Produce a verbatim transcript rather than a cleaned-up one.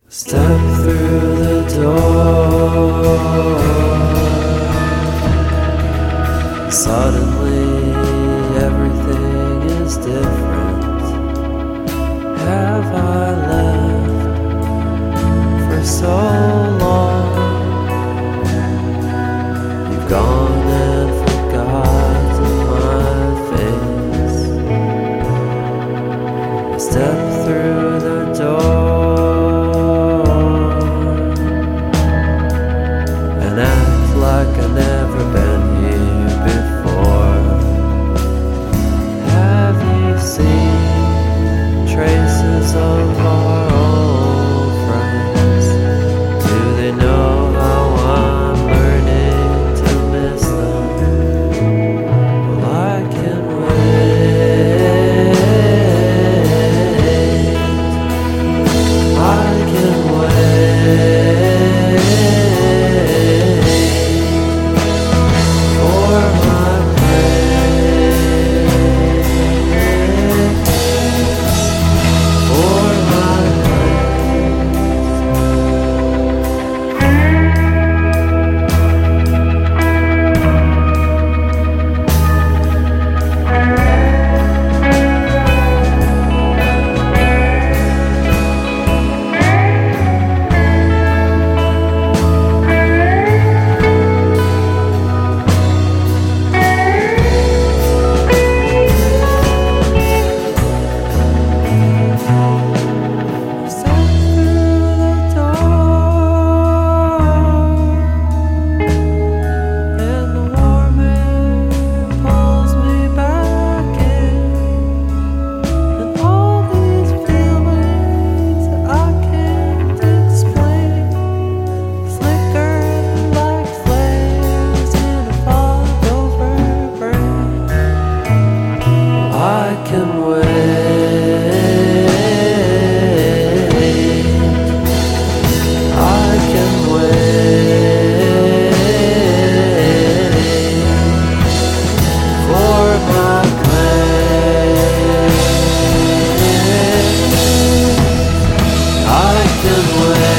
Step through the door. Suddenly everything is different. Have I left for so long? You've gone and forgotten my face. I step through the door and act like I've never been here before. Have you seen traces of our old friends? Do they know how I'm learning to miss them? Well, I can wait. I can wait for my praise, for my I can wait.